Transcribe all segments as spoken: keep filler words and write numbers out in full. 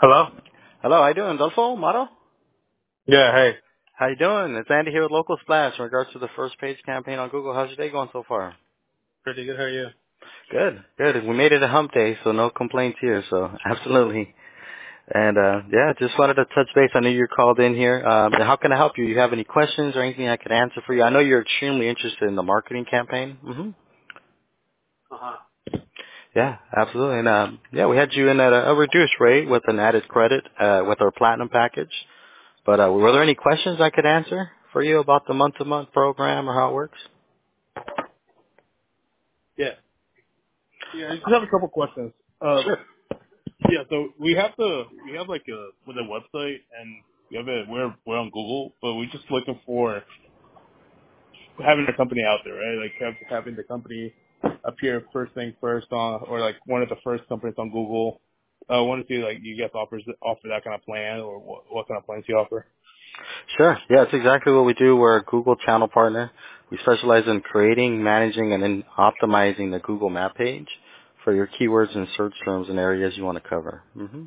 Hello? Hello, how you doing, Adolfo? Maro? Yeah, hey. How you doing? It's Andy here with Local Splash in regards to the first page campaign on Google. How's your day going so far? Pretty good, how are you? Good, good. We made it a hump day, so no complaints here, so absolutely. And, uh, yeah, just wanted to touch base. I know you called in here. Um, how can I help you? You have any questions or anything I could answer for you? I know you're extremely interested in the marketing campaign. Mm-hmm. Uh-huh. Yeah, absolutely. And, um, yeah, we had you in at a, a reduced rate with an added credit, uh, with our platinum package. But, uh, were there any questions I could answer for you about the month-to-month program or how it works? Yeah. Yeah, I just have a couple questions. Uh, Sure. yeah, so we have the, we have like a, with a website and we have it, we're, we're on Google, but we're just looking for having a company out there, right? Like have, having the company appear first thing first on, or like one of the first companies on Google. I uh, want to see like you guys offers, offer that kind of plan or what, what kind of plans you offer. Sure. Yeah, it's exactly what we do. We're a Google channel partner. We specialize in creating, managing, and then optimizing the Google map page for your keywords and search terms and areas you want to cover. hmm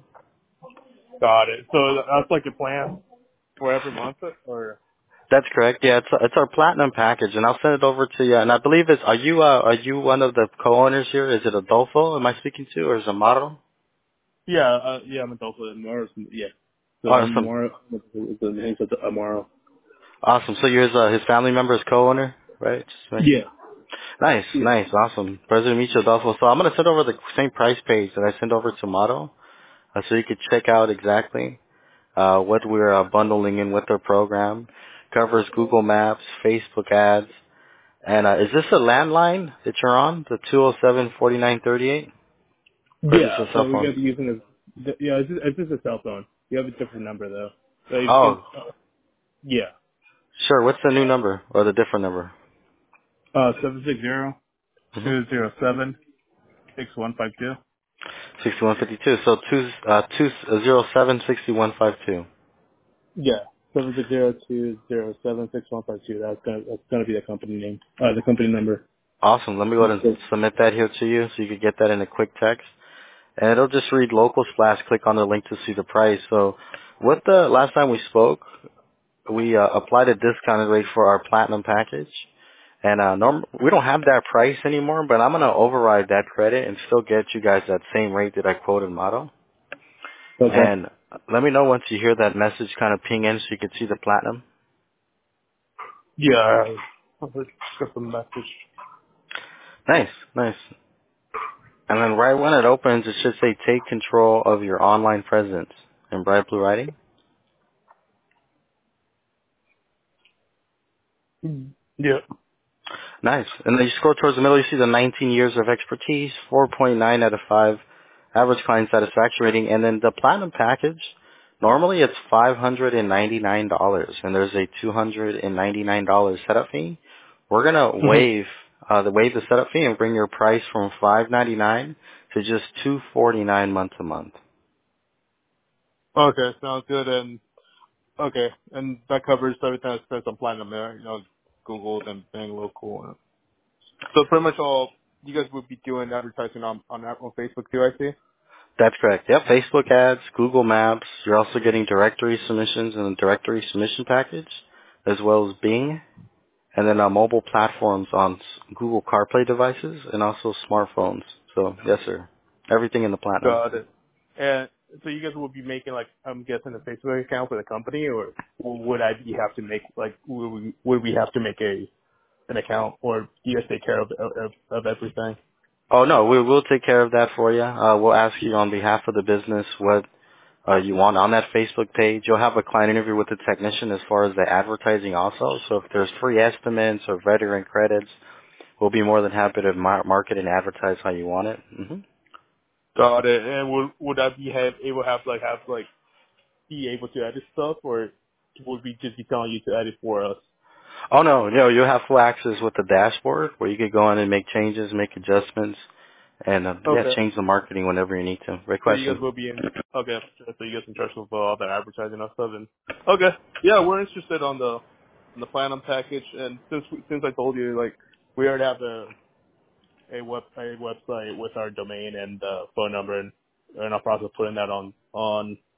Got it. So that's like a plan for every month or? That's correct. Yeah, it's it's our platinum package, and I'll send it over to you. And I believe it's are you uh, are you one of the co-owners here? Is it Adolfo? Am I speaking to, or is it Amaro? Yeah, uh, yeah, I'm adult with Morris. Yeah. So I'm Awesome, more the names of the Amaro. awesome. So you're his uh, his family member is co-owner, right? Just make, Yeah. nice, Yeah. nice, awesome. President Micho Adolfo. So I'm gonna send over the same price page that I sent over to Amaro. Uh, so you could check out exactly uh, what we're uh, bundling in with our program. Covers Google Maps, Facebook ads, and uh, is this a landline that you're on, the two oh seven, forty-nine thirty-eight, or is this Yeah. a So cell we phone? got to be using this. Yeah, it's just, it's just a cell phone. You have a different number though. So you can. Oh, Uh, yeah. sure. What's the new number or the different number? Uh, seven six zero Mm-hmm. two zero seven six one five two. sixty-one fifty-two. So two uh, two zero seven sixty one five two. Yeah. Seven six zero two zero seven six one five two. That's gonna that's gonna be the company name. Uh, the company number. Awesome. Let me go ahead and Okay. submit that here to you so you could get that in a quick text. And it'll just read local splash. Click on the link to see the price. So what the last time we spoke, we uh, applied a discounted rate for our platinum package. And uh, norm- we don't have that price anymore, but I'm going to override that credit and still get you guys that same rate that I quoted Motto. Okay. And let me know once you hear that message kind of ping in so you can see the platinum. Yeah. Let's get the message. Nice, nice. And then right when it opens, it should say take control of your online presence in bright blue writing. Mm. Yeah. Nice. And then you scroll towards the middle, you see the nineteen years of expertise, four point nine out of five average client satisfaction rating, and then the platinum package, normally it's five hundred ninety-nine dollars, and there's a two hundred ninety-nine dollars setup fee. We're going to Mhm. waive uh, the waive the setup fee and bring your price from five hundred ninety-nine dollars to just two hundred forty-nine dollars month to month. Okay. Sounds good. And okay, and that covers everything that says on Platinum there, you know, Google and being local. So pretty much all you guys would be doing advertising on on, on Facebook too, I see. That's correct. Yep, Facebook ads, Google Maps. You're also getting directory submissions and a directory submission package, as well as Bing. And then uh, mobile platforms on s- Google CarPlay devices and also smartphones. So yes, sir. Everything in the platinum. Got it. And so you guys will be making like I'm guessing a Facebook account for the company, or would I be have to make like would we, would we have to make a an account, or do you guys take care of of, of everything? Oh no, we will take care of that for you. Uh, we'll ask you on behalf of the business what uh, you want on that Facebook page. You'll have a client interview with the technician as far as the advertising also. So if there's free estimates or veteran credits, we'll be more than happy to mar- market and advertise how you want it. hmm Got it. And would would I be have able to have like have like be able to edit stuff, or would we just be telling you to edit for us? Oh no, no, you'll have full access with the dashboard where you could go in and make changes, make adjustments, and uh, yeah, Okay. change the marketing whenever you need to. Great So you question. guys will be in. Okay. So you guys in charge of uh, all the advertising and stuff. And okay. Yeah, we're interested on the on the platinum package. And since we, since I told you, like we already have a a web a website with our domain and uh, phone number, and we're in our process of putting that on on.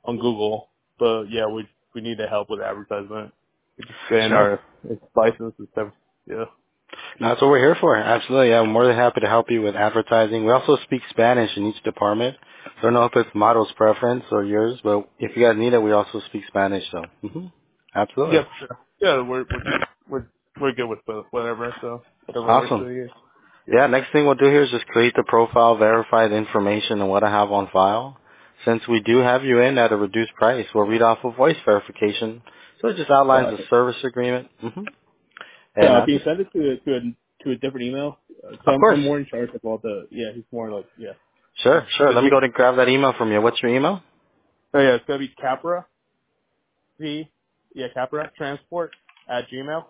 on Google. But yeah, we we need the help with advertisement. We just getting Sure. our license and stuff. Yeah. That's what we're here for. Absolutely. I'm more than happy to help you with advertising. We also speak Spanish in each department. I don't know if it's Model's preference or yours, but if you guys need it, we also speak Spanish. So, hmm absolutely. Yeah, for sure. Yeah, we're we're just, we're we're good with both, whatever. So whatever works Awesome. for you. Yeah. Yeah, next thing we'll do here is just create the profile, verify the information and what I have on file. Since we do have you in at a reduced price, we'll read off a voice verification. So it just outlines Uh, the service agreement. hmm And yeah. uh, Can you just, send it to to a to a different email? Uh, so of I'm course. I'm more in charge of all the. Yeah, he's more like yeah. Sure, sure. The Let me new. go ahead and grab that email from you. What's your email? Oh yeah, it's gonna be Capra V. Yeah, Capra Transport at Gmail.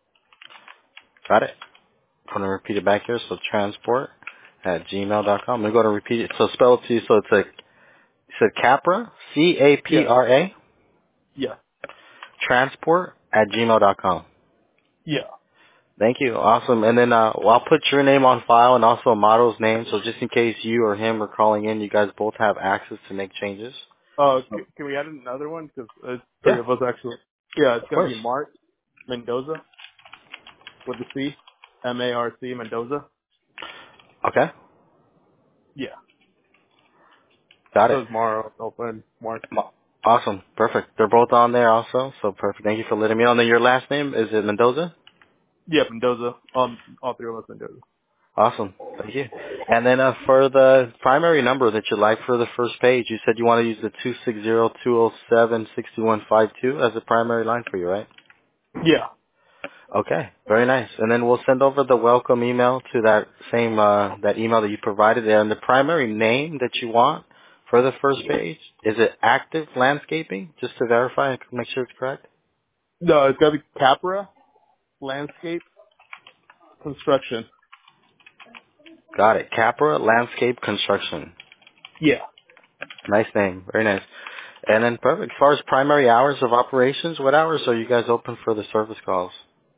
Got it. I'm going to repeat it back here. So transport at gmail dot com. I'm going to go to repeat it. So spell it to you. So it's like, you said Capra, C A P Yeah. R A, Yeah. transport at gmail dot com. Yeah. Thank you. Awesome. And then uh, well, I'll put your name on file and also a model's name. So just in case you or him are calling in, you guys both have access to make changes. Uh, c- can we add another one? Because it's three Yeah, of us actually. Yeah, it's of gonna course. be Mark Mendoza with the C, M A R C Mendoza. Okay. Yeah. Got So it. it's Mara open Mark. Mo- Awesome. Perfect. They're both on there also. So perfect. Thank you for letting me know. And then your last name, is it Mendoza? Yeah, Mendoza. Um, all three of us Mendoza. Awesome. Thank you. And then uh, for the primary number that you like for the first page, you said you want to use the two six zero, two zero seven, six one five two as a primary line for you, right? Yeah. Okay. Very nice. And then we'll send over the welcome email to that same, uh, that email that you provided there. And the primary name that you want for the first page, is it Active Landscaping? Just to verify and make sure it's correct? No, it's gonna be Capra Landscape Construction. Got it. Capra Landscape Construction. Yeah. Nice name. Very nice. And then perfect. As far as primary hours of operations, what hours are you guys open for the service calls?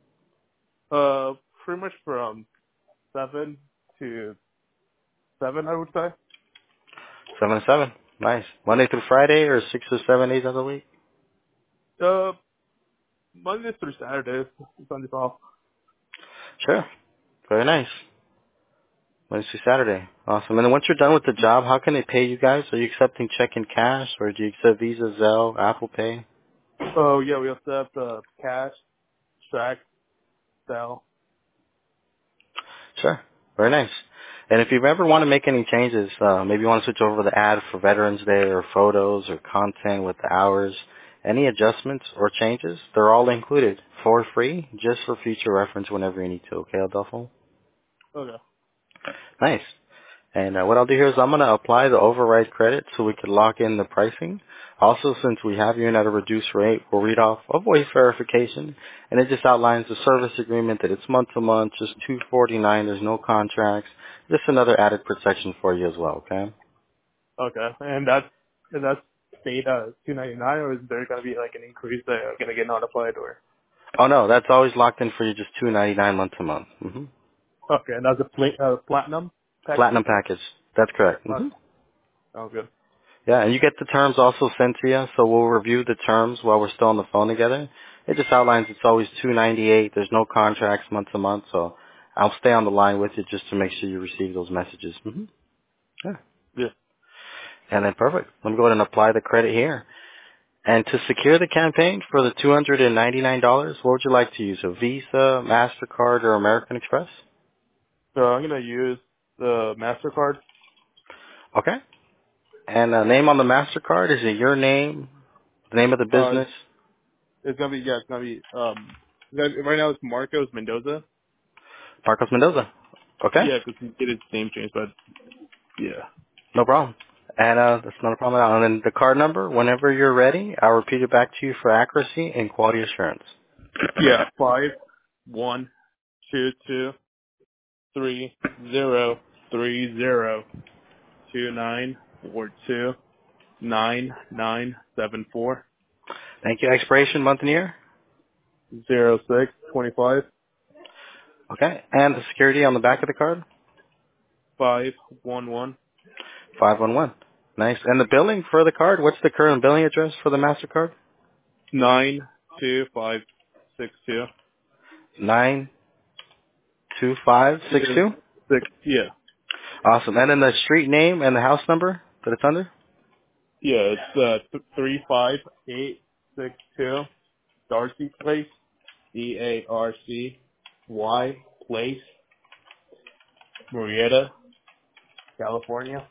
Uh, pretty much from seven to seven, I would say. Seven to seven. Nice. Monday through Friday or six or seven days of the week? Uh, Mondays through Saturdays. Sundays off. Sure. Very nice. Monday through Saturday. Awesome. And then once you're done with the job, how can they pay you guys? Are you accepting check and cash or do you accept Visa, Zelle, Apple Pay? Oh yeah, we also have the cash, track, sell. Sure. Very nice. And if you ever want to make any changes, uh, maybe you want to switch over the ad for Veterans Day or photos or content with the hours, any adjustments or changes, they're all included for free, just for future reference whenever you need to. Okay, Adolfo? Okay. Nice. And uh, what I'll do here is I'm going to apply the override credit so we can lock in the pricing. Also, since we have you in at a reduced rate, we'll read off a voice verification, and it just outlines the service agreement that it's month to month, just two forty-nine. There's no contracts. Just another added protection for you as well. Okay. Okay. And that's and that's stayed at two ninety nine, or is there gonna be like an increase that are gonna get notified, or? Oh no, that's always locked in for you, just two ninety-nine month to month. hmm Okay, and that's a pla- uh, platinum package. Platinum package. That's correct. Okay. hmm Sounds good. Yeah, and you get the terms also sent to you, so we'll review the terms while we're still on the phone together. It just outlines it's always two ninety-eight. There's no contracts month to month, so I'll stay on the line with you just to make sure you receive those messages. hmm Yeah. Yeah. And then perfect. Let me go ahead and apply the credit here. And to secure the campaign for the two hundred ninety-nine dollars, what would you like to use? A Visa, MasterCard, or American Express? So I'm gonna use the Mastercard. Okay. And uh, name on the MasterCard, is it your name, the name of the Uh, business? it's gonna be yeah, it's gonna be um. it's gonna- Right now it's Marcos Mendoza. Marcos Mendoza. Okay. Yeah, because he did his name change, but yeah. No problem. And uh, that's not a problem at all. And then the card number, whenever you're ready, I'll repeat it back to you for accuracy and quality assurance. Yeah. Five, one, two, two, three, zero, three, zero, two, nine, four, two, nine, nine, seven, four, Thank you. Expiration, month and year. zero, six, twenty-five, Okay. And the security on the back of the card, five, one, one. five one one. Nice. And the billing for the card, what's the current billing address for the MasterCard? Nine two five six two. nine two five six two? Six. Yeah. Awesome. And then the street name and the house number that it's under? Yeah. It's uh th- three five eight six two Darcy Place. D A R C Y Place, Murrieta, California.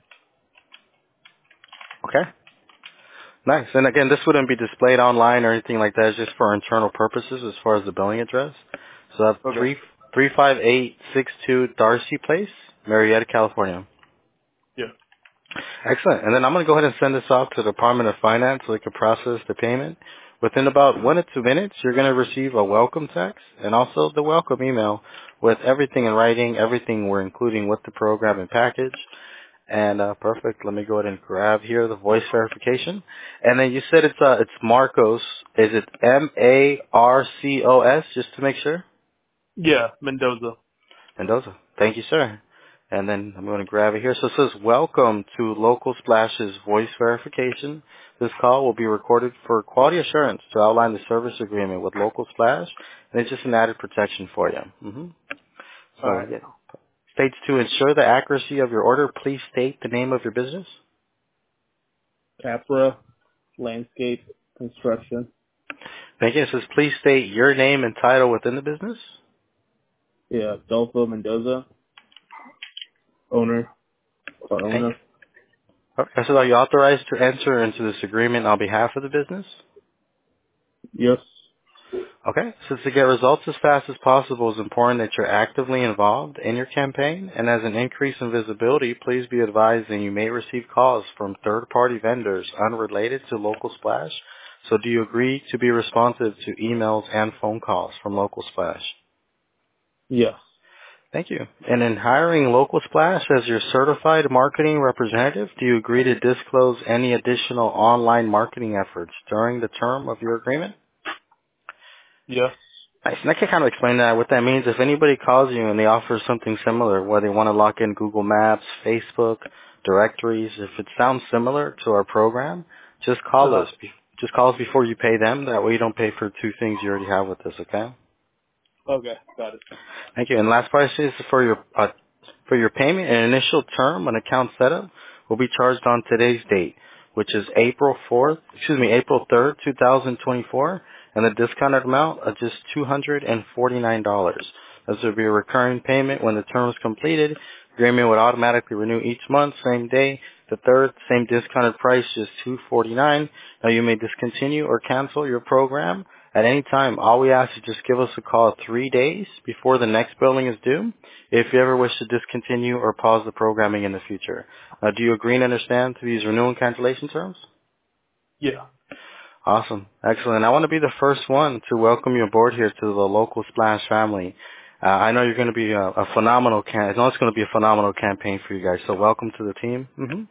Okay. Nice. And again, this wouldn't be displayed online or anything like that. It's just for internal purposes as far as the billing address. So that's Okay. three three five eight six two Darcy Place, Marietta, California. Yeah. Excellent. And then I'm going to go ahead and send this off to the Department of Finance so they can process the payment. Within about one to two minutes, you're going to receive a welcome text and also the welcome email with everything in writing, everything we're including with the program and package. And uh, perfect. Let me go ahead and grab here the voice verification. And then you said it's uh, it's Marcos. Is it M A R C O S? Just to make sure. Yeah. Mendoza. Mendoza. Thank you, sir. And then I'm going to grab it here. So it says, welcome to Local Splash's voice verification. This call will be recorded for quality assurance to outline the service agreement with Local Splash, and it's just an added protection for you. hmm All So, right. yeah. States to ensure the accuracy of your order, please state the name of your business. Capra Landscape Construction. Thank you. It says, please state your name and title within the business. Yeah. Adolfo Mendoza, owner. Or Thank you. owner. Okay. So are you authorized to enter into this agreement on behalf of the business? Yes. Okay. So to get results as fast as possible, it's important that you're actively involved in your campaign. And as an increase in visibility, please be advised that you may receive calls from third-party vendors unrelated to Local Splash. So do you agree to be responsive to emails and phone calls from Local Splash? Yes. Thank you. And in hiring Local Splash as your certified marketing representative, do you agree to disclose any additional online marketing efforts during the term of your agreement? Yes. Nice. And I can kind of explain that. What that means, if anybody calls you and they offer something similar, where they want to lock in Google Maps, Facebook, directories, if it sounds similar to our program, just Uh call huh. us. Be- Just call us before you pay them. That way you don't pay for two things you already have with us, okay? Okay. Got it. Thank you. And last price is for your uh, for your payment. An initial term on account setup will be charged on today's date, which is April fourth. Excuse me, April third, two thousand twenty-four, and the discounted amount of just two hundred and forty-nine dollars. This will be a recurring payment when the term is completed. Agreement would automatically renew each month, same day. The third, same discounted price, just two hundred forty-nine dollars. Now you may discontinue or cancel your program at any time. All we ask is just give us a call three days before the next billing is due if you ever wish to discontinue or pause the programming in the future. Uh, do you agree and understand to these renewal and cancellation terms? Yeah. Awesome. Excellent. I want to be the first one to welcome you aboard here to the Local Splash family. Uh, I know you're going to be a, a phenomenal cam- I know it's going to be a phenomenal campaign for you guys, so welcome to the team. hmm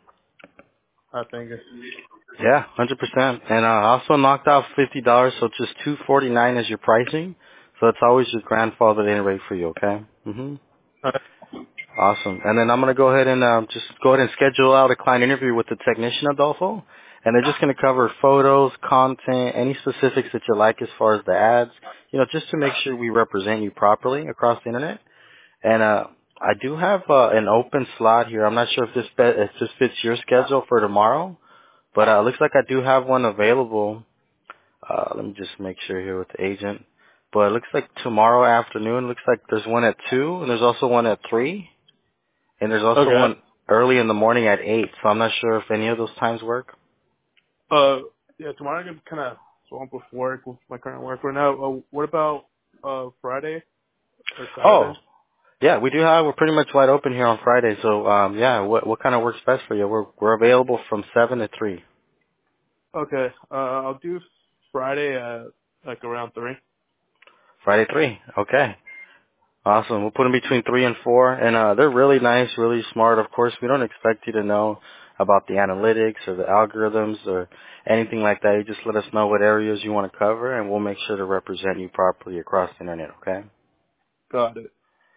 I think. Yeah, one hundred percent. And uh, I also knocked out fifty dollars, so just two hundred forty-nine dollars as your pricing. So it's always your grandfathered in rate for you, okay? hmm All right. Awesome. And then I'm going to go ahead and um, just go ahead and schedule out a client interview with the technician, Adolfo. And they're just going to cover photos, content, any specifics that you like as far as the ads, you know, just to make sure we represent you properly across the internet. And uh, I do have uh, an open slot here. I'm not sure if this be- if this fits your schedule for tomorrow, but uh, it looks like I do have one available. Uh, let me just make sure here with the agent. But it looks like tomorrow afternoon, looks like there's one at two, and there's also one at three. And there's also Okay. one early in the morning at eight, so I'm not sure if any of those times work. Uh, yeah, tomorrow I'm kind of swamped with work, with my current work right now. Uh, what about uh Friday or Oh, Saturday? yeah, we do have, we're pretty much wide open here on Friday, so um, yeah, what what kind of works best for you? We're we're available from seven to three. Okay. Uh, I'll do Friday at like around three. Friday three, okay. Awesome. We'll put them between three and four, and uh, they're really nice, really smart. Of course, we don't expect you to know about the analytics or the algorithms or anything like that. You just let us know what areas you want to cover, and we'll make sure to represent you properly across the internet, okay? Got it.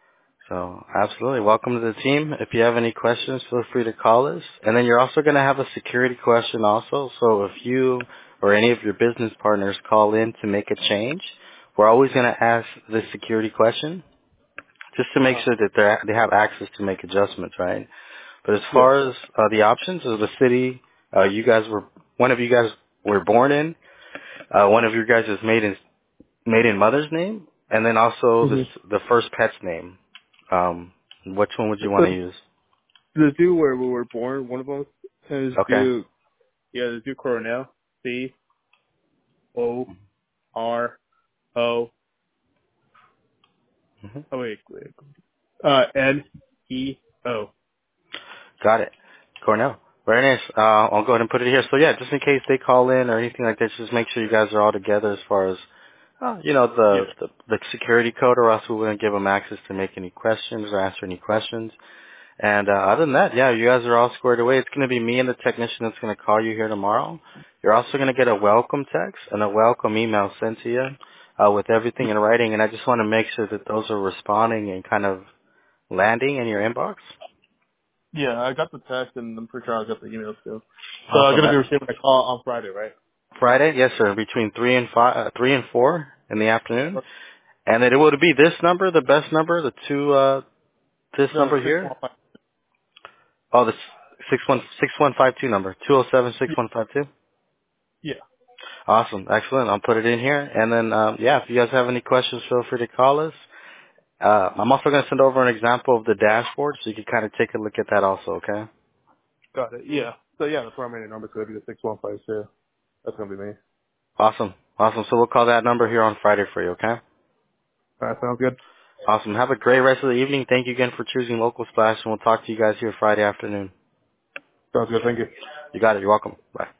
So absolutely. Welcome to the team. If you have any questions, feel free to call us. And then you're also going to have a security question also. So if you or any of your business partners call in to make a change, we're always going to ask the security question just to make Uh, sure that they they have access to make adjustments, right? But as yeah. far as uh, the options of the city, uh, you guys were, one of you guys were born in, uh, one of you guys is made in, made in mother's name, and then also this, hmm the first pet's name. Um, which one would you want to The, use? the dude where we were born, one of us, is Okay. dude, yeah, the dude Coronel, C O R O, hmm oh wait, wait, uh, N E O. Got it. Cornell. Very nice. Uh, I'll go ahead and put it here. So yeah, just in case they call in or anything like that, just make sure you guys are all together as far as, uh, you know, Yeah. the, the the security code, or else we wouldn't give them access to make any questions or answer any questions. And uh, other than that, yeah, you guys are all squared away. It's going to be me and the technician that's going to call you here tomorrow. You're also going to get a welcome text and a welcome email sent to you uh, with everything in writing. And I just want to make sure that those are responding and kind of landing in your inbox. Yeah, I got the text and I'm pretty sure I got the email too. So I'm Awesome. gonna be Uh, receiving a call on Friday, right? Friday, yes, sir, between three and five, uh, three and four in the afternoon. And it would be this number, the best number, the two, uh, this No, number six here. one five. Oh, the six one six one five two number, two zero seven six one five two. Yeah, Awesome. Excellent. I'll put it in here. And then, um, yeah, if you guys have any questions, feel free to call us. Uh, I'm also going to send over an example of the dashboard so you can kind of take a look at that also, okay? got it. Yeah. So yeah, the primary number is gonna be the six one five two. That's gonna be me. Awesome. Awesome. So we'll call that number here on Friday for you, okay? All right, sounds good. Awesome. Have a great rest of the evening. Thank you again for choosing Local Splash, and we'll talk to you guys here Friday afternoon. Sounds good. Thank you. You got it. You're welcome. Bye.